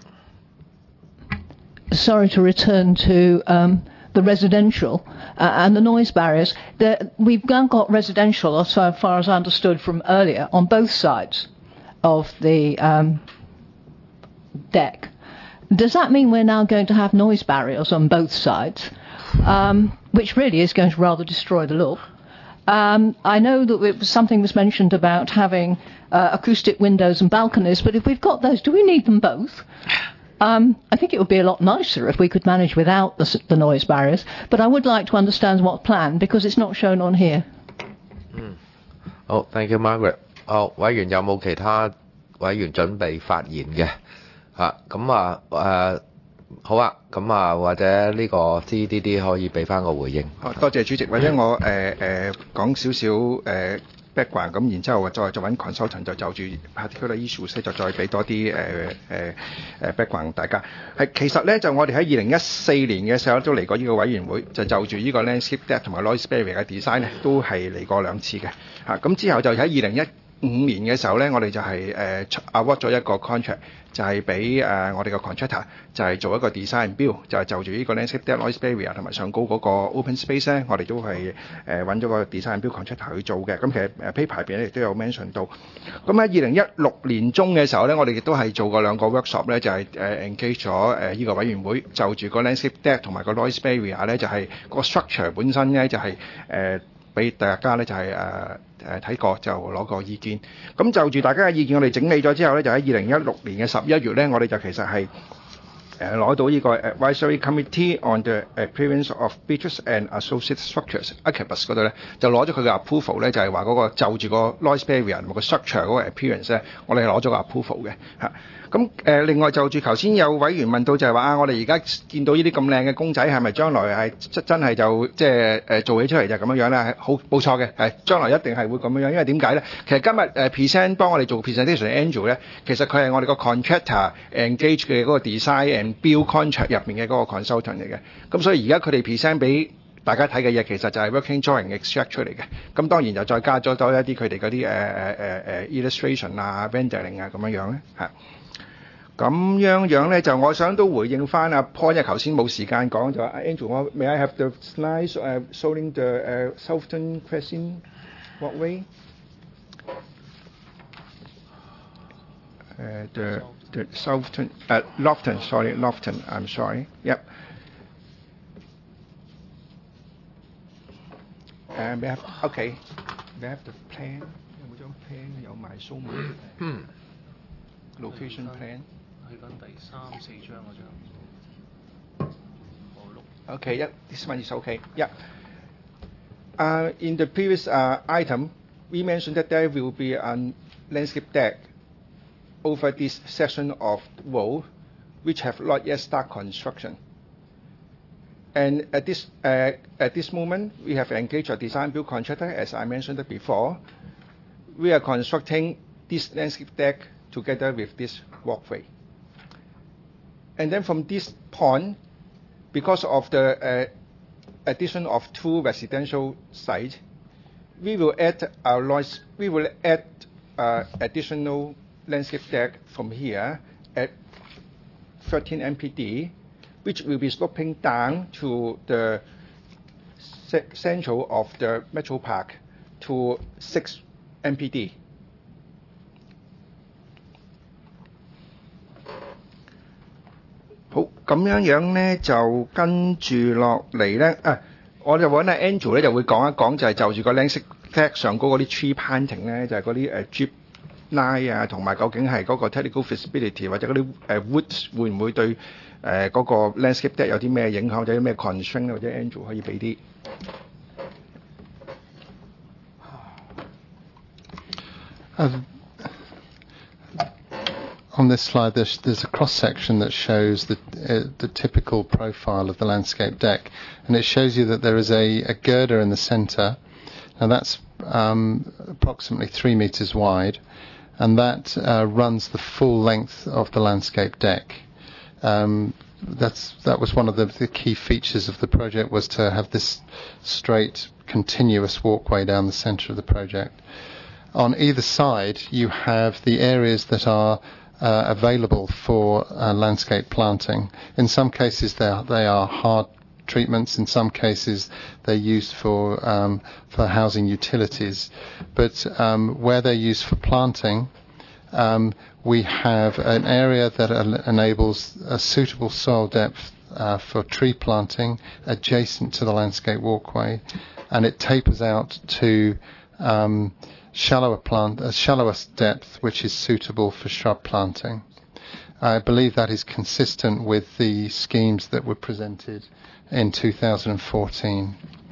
Sorry to return to um, the residential uh, and the noise barriers. The, we've now got residential, so far as I understood from earlier, on both sides of the um, deck. Does that mean we're now going to have noise barriers on both sides, um, which really is going to rather destroy the look? Um, I know that it was something was mentioned about having uh, acoustic windows and balconies, but if we've got those, do we need them both? Um, I think it would be a lot nicer if we could manage without the, the noise barriers, but I would like to understand what plan, because it's not shown on here. 嗯，好 ，thank you Margaret。好，委員有冇其他委員準備發言嘅？嚇，咁啊誒。好啊，咁啊，或者呢個 C D D 可以俾翻個回應。 好，多謝主席。或者我誒誒講少少誒 background，咁然之後再再揾 consultant 就就住 particular issues 咧，就再俾多啲誒誒誒 background 大家。係其實咧就我哋喺二零一四年嘅時候都嚟過呢個委員會，就就住呢個 landscape deck 同埋 noise barrier 嘅 design 咧，都係嚟過兩次嘅。嚇，咁之後就喺二零一五年嘅時候咧，我哋就係誒 award 咗一個 contract。就係俾誒我哋個 contractor 就係做一個 design build，就係就住呢個 landscape deck noise barrier 同埋上高嗰個 open space 咧，我哋都係誒揾咗個 design build contractor 去做嘅。咁其實誒 paper 入邊咧亦都有 mention 到。咁喺二零一六年中嘅時候咧，我哋亦都係做過兩個 workshop 咧，就係誒 engage 咗誒呢個委員會，就住個 landscape deck 同埋個 noise barrier 咧，就係個 structure 本身咧就係誒俾大家咧就係誒。誒睇過就攞個意見，咁就住大家嘅意見，我哋整理咗之後咧，就喺二零一六年嘅十一月咧，我哋就其實係誒攞到呢個 Advisory Committee on the Appearance of Bridges and Associated Structures A C A B U S 嗰度咧，就攞咗佢嘅 approval 咧，就係話嗰個就住個 noise barrier 同埋個 structure 嗰個 appearance 咧，我哋係攞咗個 approval 嘅嚇。咁誒、呃，另外就住頭先有委員問到就係話啊，我哋而家見到呢啲咁靚嘅公仔，係咪將來係真真係就即係誒做起出嚟就咁樣樣咧？係好冇錯嘅，係將來一定係會咁樣樣，因為點解咧？其實今日誒、呃、present 幫我哋做 presentation 嘅 Angel 咧，其實佢係我哋個 contractor engage 嘅嗰個 design and build contract 入面嘅嗰個 consultant 嚟嘅。咁所以而家佢哋 present 俾大家睇嘅嘢，其實就係 working drawing extract 出嚟嘅。咁當然就再加咗多一啲佢哋嗰啲誒誒誒誒 illustration 啊、rendering 啊咁樣樣咧嚇。咁樣樣咧，就我想都回應翻阿 Paul，因為頭先冇時間講就話 Andrew， 我 May I have the slides uh, showing the uh, Southern Crescent walkway？ Uh, the the Southern uh, Lofton, sorry, Lofton. I'm sorry. Yep. And we have okay. We have the plan. 有冇張 plan 有埋 show 埋 location plan？ 去緊第三四張嗰張。 Okay, yeah, this one is okay. Yeah. Uh, in the previous uh, item, we mentioned that there will be a landscape deck over this section of wall, which have not yet start construction. And at this uh, at this moment, we have engaged a design build contractor, as I mentioned before. We are constructing this landscape deck together with this walkway. And then from this point, because of the uh, addition of two residential sites, we will add our noise, we will add uh, additional landscape deck from here at thirteen M P D, which will be sloping down to the central of the Metro Park to six M P D. 好，咁樣樣咧就跟住落嚟咧，啊，我就揾阿 Andrew 咧就會講一講，就係就住個 landscape deck 上高嗰啲 tree planting 咧，就係嗰啲誒 drip line 啊，同埋究竟係嗰個 technical feasibility 或者嗰啲誒 woods 會唔會對誒嗰個 landscape deck 有啲咩影響，或者啲咩 constraint，或者 Andrew 可以俾啲。 Uh, on this slide, there's, there's a cross-section that shows the, uh, the typical profile of the landscape deck, and it shows you that there is a, a girder in the centre, and that's um, approximately three metres wide, and that uh, runs the full length of the landscape deck. Um, that's that was one of the, the key features of the project, was to have this straight, continuous walkway down the centre of the project. On either side, you have the areas that are uh, available for uh, landscape planting. In some cases, they are, they are hard treatments. In some cases, they're used for um, for housing utilities. But um, where they're used for planting, um, we have an area that en- enables a suitable soil depth uh, for tree planting adjacent to the landscape walkway, and it tapers out to um, shallower plant, a shallower depth, which is suitable for shrub planting. I believe that is consistent with the schemes that were presented in two thousand fourteen.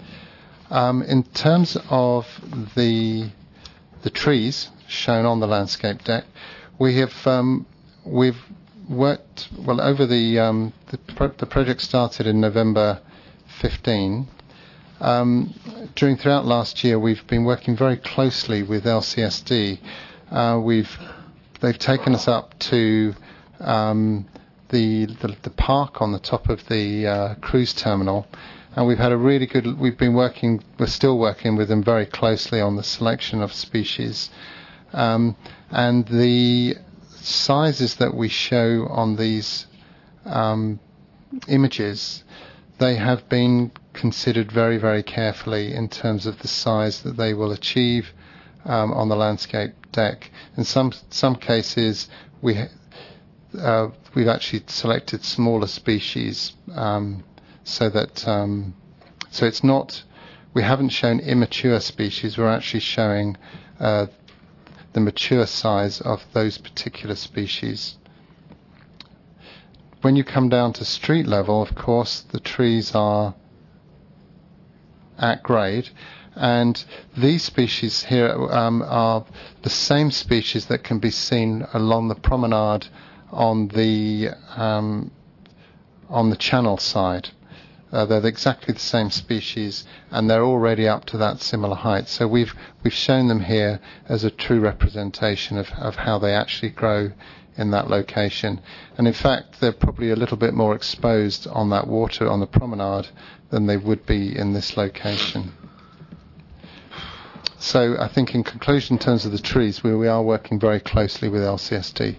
Um, in terms of the the trees shown on the landscape deck, we have um, we've worked well over the um, the, pro- the project started in November fifteen. Um, during throughout last year, we've been working very closely with L C S D. Uh, we've they've taken us up to um, the, the the park on the top of the uh, cruise terminal, and we've had a really good. We've been working. We're still working with them very closely on the selection of species, um, and the sizes that we show on these um, images. They have been considered very, very carefully in terms of the size that they will achieve um, on the landscape deck. In some some cases, we uh, we've actually selected smaller species um, so that um, so it's not. We haven't shown immature species. We're actually showing uh, the mature size of those particular species. When you come down to street level, of course, the trees are at grade, and these species here um, are the same species that can be seen along the promenade on the um, on the channel side. Uh, they're exactly the same species, and they're already up to that similar height. So we've we've shown them here as a true representation of, of how they actually grow in that location. And in fact, they're probably a little bit more exposed on that water on the promenade than they would be in this location. So I think in conclusion, in terms of the trees, we, we are working very closely with L C S D.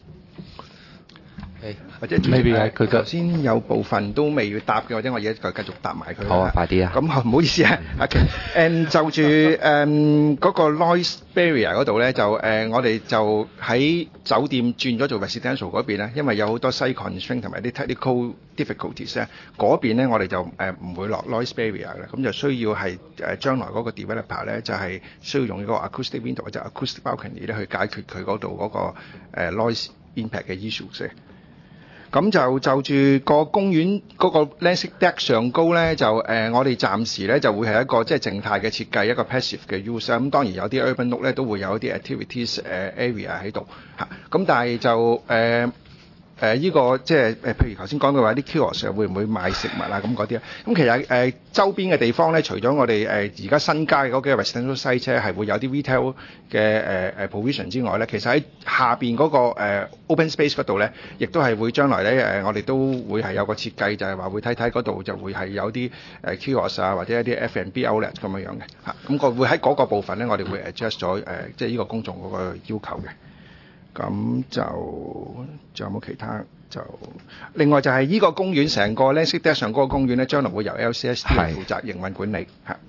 或者頭先有部分都未答嘅，或者我而家就繼續答埋佢。 好啊，快啲啊！ 咁唔好意思啊，阿奇。誒就住誒嗰個 noise barrier 嗰度咧，就誒、呃、我哋就喺酒店轉咗做 residential 嗰邊咧，因為有好多 site constraint 同埋啲 technical difficulties 咧，嗰邊咧我哋就誒唔會落 noise barrier 嘅，咁就需要係誒將來嗰個 developer 咧就係、是、需要用嗰個 acoustic window 或者 acoustic balcony 咧去解決佢嗰度嗰個、呃、noise impact 嘅 issues 嘅。咁就就住個公園嗰個 landscape deck 上高咧，就誒、呃、我哋暫時咧就會係一個即係靜態嘅設計，一個 passive 嘅 use。咁當然有啲 urban look 咧都會有一啲 activities 誒、呃、area 喺度嚇。咁但係就誒。呃誒依、呃這個即係誒，譬如頭先講嘅話，啲 kiosk 會唔會賣食物啊咁嗰啲啊？咁其實誒、呃、周邊嘅地方咧，除咗我哋誒而家新街嗰幾個 residential site 咧係會有啲 retail 嘅誒誒 provision 之外咧，其實喺下邊嗰、那個、呃、open space 嗰度咧，亦都係會將來咧誒、呃，我哋都會係有個設計，就係、是、話會睇睇嗰度就會係有啲誒 kiosk 啊，或者一啲 F and B outlet 咁樣樣嘅嚇。咁個會喺嗰個部分咧，我哋會 adjust 咗誒、呃，即係呢個公眾嗰個要求嘅。咁就仲有冇其他？就另外就係呢個公園成個 landscape deck 上嗰個公園咧，將來會由 L C S D 負責營運管理嚇。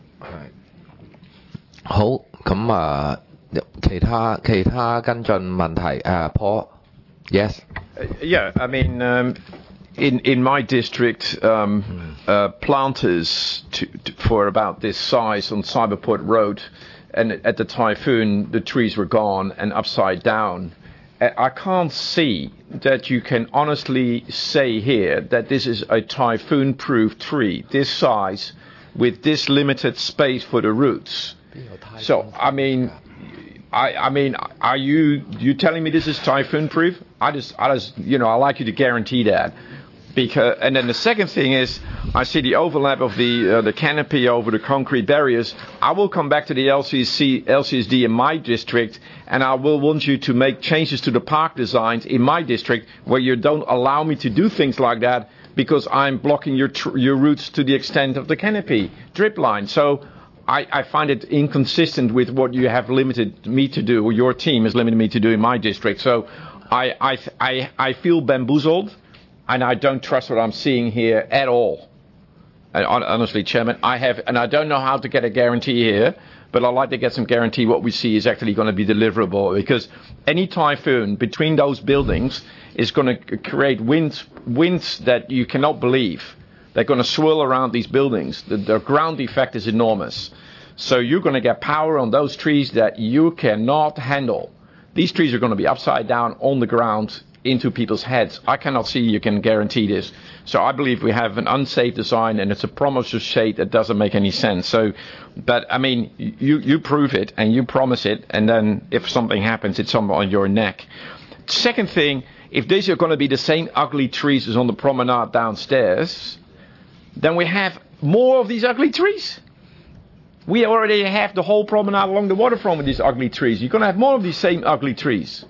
好，咁啊，其他其他跟進問題誒 ，Paul，yes。 Uh, yeah, I mean, um, in in my district, um, mm. uh, planters to, to, for about this size on Cyberport Road, and at the typhoon, the trees were gone and upside down. I can't see that you can honestly say here that this is a typhoon-proof tree, this size, with this limited space for the roots. So, I mean, I, I mean, are you you telling me this is typhoon-proof? I just, I just, you know, I like you to guarantee that. Because, and then the second thing is, I see the overlap of the uh, the canopy over the concrete barriers. I will come back to the L C C, L C S D in my district, and I will want you to make changes to the park designs in my district where you don't allow me to do things like that because I'm blocking your tr- your routes to the extent of the canopy drip line. So I, I find it inconsistent with what you have limited me to do, or your team has limited me to do in my district. So I I I, I feel bamboozled. And I don't trust what I'm seeing here at all. And honestly, Chairman, I have, and I don't know how to get a guarantee here, but I'd like to get some guarantee what we see is actually going to be deliverable. Because any typhoon between those buildings is going to create winds, winds that you cannot believe. They're going to swirl around these buildings. The, the ground effect is enormous. So you're going to get power on those trees that you cannot handle. These trees are going to be upside down on the ground into people's heads. I cannot see you can guarantee this. So I believe we have an unsafe design, and it's a promise of shade that doesn't make any sense. So, but I mean, you, you prove it and you promise it, and then if something happens, it's on your neck. Second thing, if these are going to be the same ugly trees as on the promenade downstairs, then we have more of these ugly trees. We already have the whole promenade along the waterfront with these ugly trees. You're going to have more of these same ugly trees.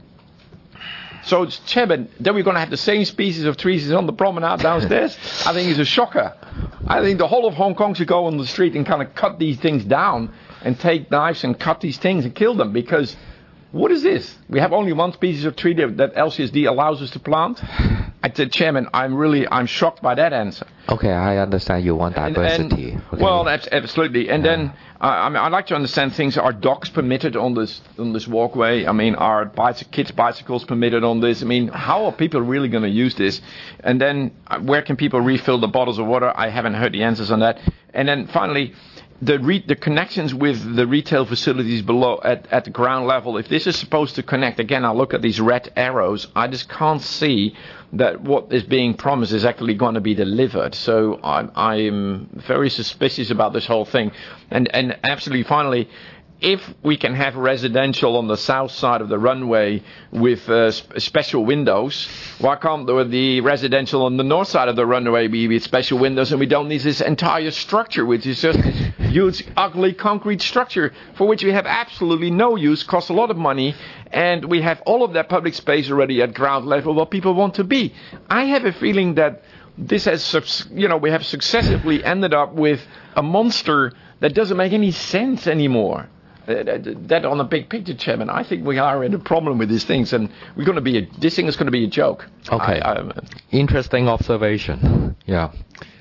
So, Chairman, then we're going to have the same species of trees as on the promenade downstairs. I think it's a shocker. I think the whole of Hong Kong should go on the street and kind of cut these things down and take knives and cut these things and kill them, because what is this? We have only one species of tree that L C S D allows us to plant. I said, Chairman, I'm really, I'm shocked by that answer. Okay, I understand you want diversity. And, and, okay. Well, absolutely. And yeah. then uh, I mean, I'd like to understand things. Are dogs permitted on this on this walkway? I mean, are bicyc- kids' bicycles permitted on this? I mean, how are people really going to use this? And then uh, where can people refill the bottles of water? I haven't heard the answers on that. And then finally, the re- the connections with the retail facilities below at, at the ground level. If this is supposed to connect, again, I look at these red arrows. I just can't see that what is being promised is actually going to be delivered. So I'm, I'm very suspicious about this whole thing. And, and absolutely finally, if we can have residential on the south side of the runway with uh, sp- special windows, why can't the, the residential on the north side of the runway be with special windows, and we don't need this entire structure, which is just this huge, ugly concrete structure for which we have absolutely no use, costs a lot of money, and we have all of that public space already at ground level where people want to be. I have a feeling that this has, you know, we have successively ended up with a monster that doesn't make any sense anymore. Uh, that, that on a big picture, Chairman, I think we are in a problem with these things, and we're going to be a, this thing is going to be a joke. Okay, I, I, interesting observation. Yeah.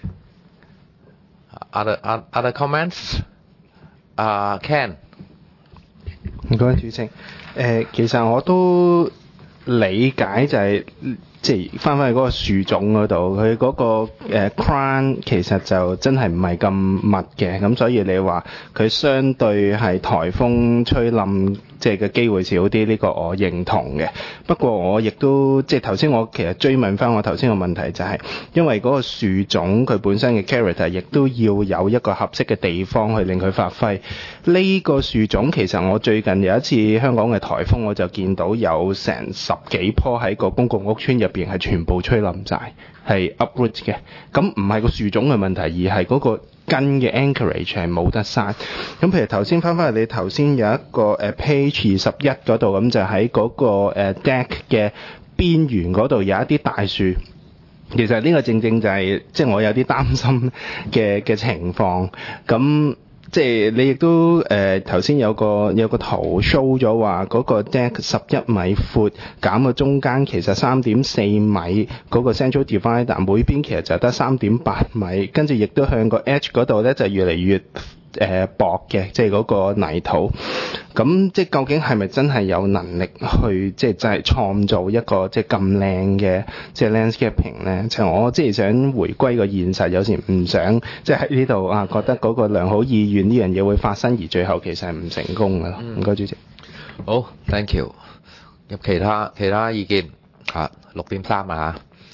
Other other comments? Uh, Ken。 唔該，主席。誒、呃，其實我都理解就係、是。即係翻返去嗰個樹種嗰度，佢嗰、那個誒、呃、crown 其實就真係唔係咁密嘅，咁所以你話佢相對係颱風吹冧即係嘅機會少啲，呢、這個我認同嘅。不過我亦都即係頭先我其實追問翻我頭先個問題就係、是，因為嗰個樹種佢本身嘅 character 亦都要有一個合適嘅地方去令佢發揮。呢、這個樹種其實我最近有一次香港嘅颱風，我就見到有成十幾棵喺個公共屋邨入邊係全部吹冧晒，係 uproot 嘅。咁唔係個樹種嘅問題，而係嗰個根嘅 anchorage 係冇得刪。咁譬如頭先翻返去你頭先有一個誒 page 二十一嗰度，咁就喺嗰個誒 deck 嘅邊緣嗰度有一啲大樹。其實呢個正正就係即係我有啲擔心嘅嘅情況。咁即係你亦都誒頭先有個有個圖 show 咗話嗰個 deck 十一米闊，減到中間其實三點四米嗰個 central divider 每邊其實就得三點八米，跟住亦都向個 edge 嗰度咧就越嚟越誒、呃、薄嘅，即係嗰個泥土。咁即係究竟係咪真係有能力去即係真係創造一個即係咁靚嘅即係 landscaping 咧？就我即係想回歸個現實，有時唔想即係喺呢度啊覺得嗰個良好意願呢樣嘢會發生，而最後其實係唔成功㗎咯。唔該，主席。 好 ，thank you。入其他其他意見嚇六點三啊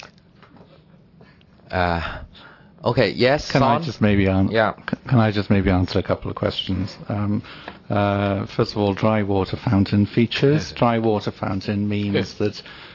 嚇。誒。Okay, yes, Can Son? I just maybe an- yeah. Can I just maybe answer a couple of questions? Um, uh, first of all, dry water fountain features. Dry water fountain means that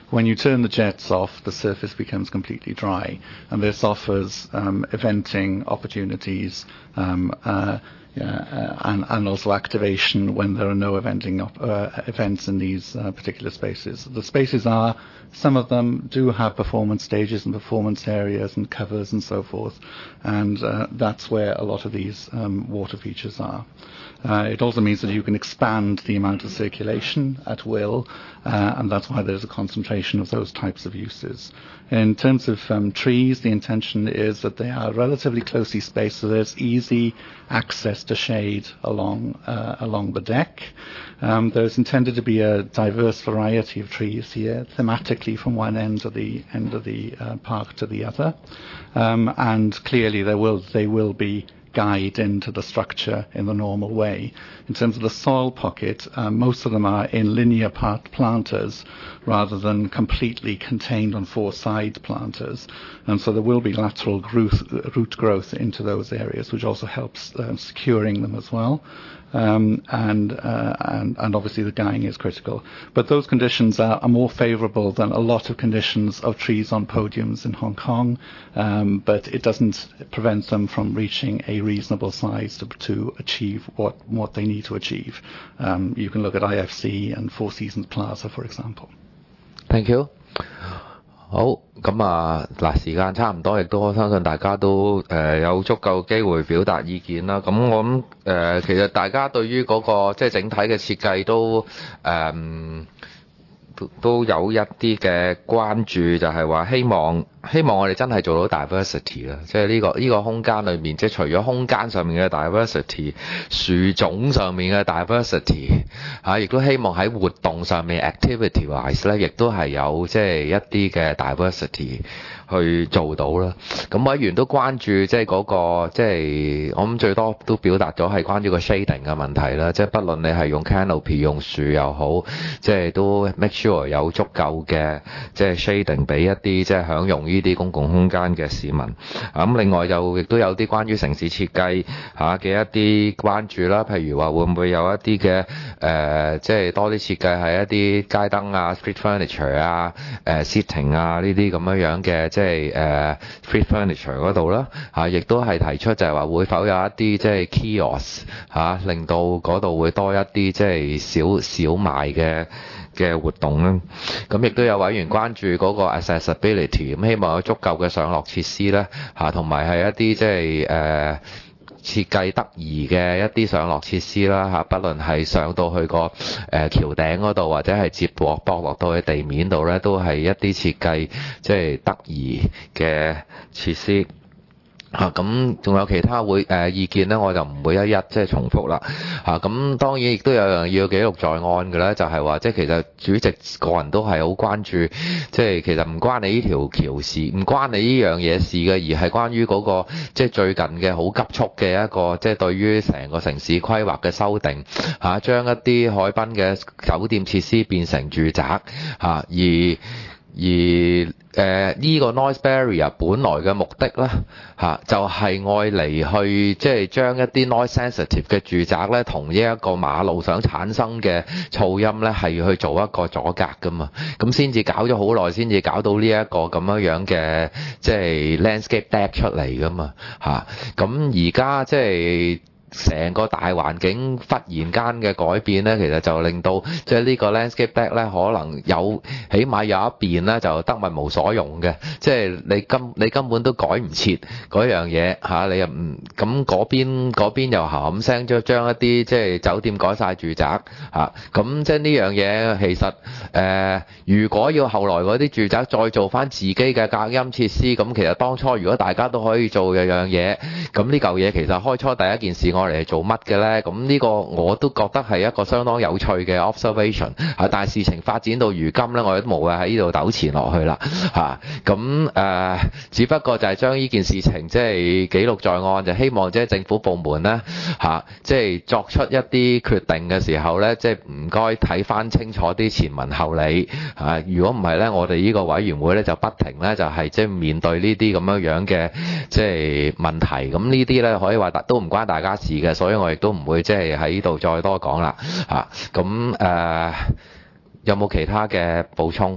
when you turn the jets off, the surface becomes completely dry, and this offers um, eventing opportunities um, uh, yeah, uh, and, and also activation when there are no eventing op- uh, events in these uh, particular spaces. The spaces are, some of them do have performance stages and performance areas and covers and so forth, and uh, that's where a lot of these um, water features are. Uh, it also means that you can expand the amount of circulation at will, uh, and that's why there's a concentration of those types of uses. In terms of um, trees, the intention is that they are relatively closely spaced, so there's easy access to shade along uh, along the deck. Um, there's intended to be a diverse variety of trees here, thematically from one end of the end of the uh, park to the other, um, and clearly there will they will be guide into the structure in the normal way. In terms of the soil pocket, um, most of them are in linear part planters rather than completely contained on four side planters, and so there will be lateral growth, root growth into those areas, which also helps uh, securing them as well. Um, and, uh, and and obviously the guying is critical. But those conditions are, are more favourable than a lot of conditions of trees on podiums in Hong Kong, um, but it doesn't prevent them from reaching a reasonable size to, to achieve what, what they need to achieve. Um, you can look at I F C and Four Seasons Plaza, for example. Thank you. 好，咁啊嗱，時間差唔多，亦都我相信大家都誒、呃、有足夠機會表達意見啦。咁我諗誒、呃，其實大家對於嗰、那個即係整體嘅設計都誒。呃都有一啲嘅關注，就係話希望希望我哋真係做到 diversity 啦，即係呢個呢個空間裏面，即係除咗空間上面嘅 diversity， 樹種上面嘅 diversity 嚇，亦都希望喺活動上面 activity wise 咧，亦都係有即係一啲嘅 diversity 去做到啦。咁委員都關注即係嗰個即係我諗最多都表達咗係關於個 shading 嘅問題啦，即係不論你係用 canopy 用樹又好，即係都 make sure有足夠嘅即係 shading 俾一啲即係享用呢啲公共空間嘅市民。咁另外就亦都有啲關於城市設計嚇嘅一啲關注啦，譬如話會唔會有一啲嘅誒即係多啲設計係一啲街燈啊 street furniture 啊誒 seating 啊呢啲咁樣樣嘅即係誒 street furniture 嗰度啦嚇，亦都係提出就係話會否有一啲即係 kiosk 嚇，令到嗰度會多一啲即係小小賣嘅嘅活動啦。咁亦都有委員關注嗰個 accessibility， 咁希望有足夠嘅上落設施啦嚇，同埋係一啲即係誒設計得宜嘅一啲上落設施啦嚇，不論係上到去個誒、呃、橋頂嗰度，或者係接駁駁落到去地面度咧，都係一啲設計即係得宜嘅設施。嚇咁仲有其他會誒、呃、意見咧，我就唔會一一即係重複啦嚇。咁、啊、當然亦都有樣要記錄在案嘅咧，就係、是、話即係其實主席個人都係好關注，即係其實唔關你呢條橋事，唔關你呢樣嘢事嘅，而係關於嗰、那個即係最近嘅好急速嘅一個即係對於成個城市規劃嘅修訂嚇，將、啊、一啲海濱嘅酒店設施變成住宅嚇、啊，而而誒呢、呃這個 noise barrier 本來嘅目的咧嚇、啊，就係愛嚟去即係將一啲 noise sensitive 嘅住宅咧，同呢一個馬路上產生嘅噪音咧，係去做一個阻隔噶嘛。咁先至搞咗好耐，先至搞到呢一個咁樣樣嘅即係 landscape deck 出嚟噶嘛嚇。咁而家即係成個大環境忽然間嘅改變咧，其實就令到即係呢個 landscape deck 咧，可能有起碼有一邊咧就得物無所用嘅，即係你根你根本都改唔切嗰樣嘢嚇，你又唔咁嗰邊嗰邊又冚聲將將一啲即係酒店改晒住宅嚇，咁即係呢樣嘢其實誒、呃，如果要後來嗰啲住宅再做翻自己嘅隔音設施，咁其實當初如果大家都可以做樣樣嘢，咁呢嚿嘢其實開初第一件事我嚟做乜嘅咧？咁呢個我都覺得係一個相當有趣嘅 observation 嚇，但係事情發展到如今咧，我哋都冇謂喺呢度糾纏落去啦嚇。咁誒、呃，只不過就係將呢件事情即係記錄在案，就希望即係政府部門咧嚇，即係作出一啲決定嘅時候咧，即係唔該睇翻清楚啲前文後理嚇。如果唔係咧，我哋呢個委員會咧就不停咧就係即係面對呢啲咁樣樣嘅即係問題。咁呢啲咧可以話都唔關大家事嘅，所以我亦都唔會即係喺度再多講啦嚇。咁誒、呃、有冇其他嘅補充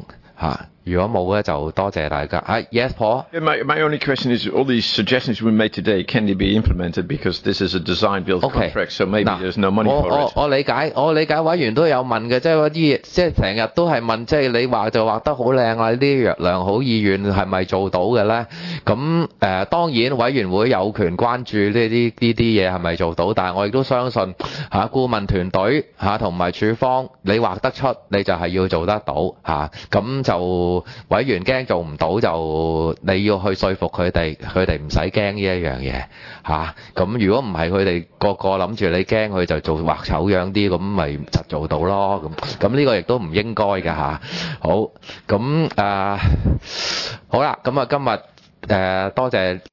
嚇。如果冇咧，就多謝大家。啊 ，Yes, Paul. Yeah, my my only question is, all these suggestions we made today, can they be implemented? Because this is a design-build Okay. contract, so maybe 嗱 there's no money 我 for 我 it. 我理解，我理解委員都有問嘅，即係嗰啲，即係成日都係問，即係你話就畫得好靚啊，呢啲良好意願係咪做到嘅咧？咁誒、呃、當然委員會有權關注呢啲呢啲嘢係咪做到，但係我亦都相信嚇、啊、顧問團隊嚇同埋處方，你畫得出，你就係要做得到嚇。咁、啊、就委員驚做唔到，就你要去說服佢哋，佢哋唔使驚呢一樣嘢嚇。咁、如果唔係佢哋個個諗住你驚佢就做畫醜樣啲，咁咪就做到咯。咁咁呢個亦都唔應該㗎嚇。好，咁誒、呃、好啦，咁啊今日誒、呃、多謝。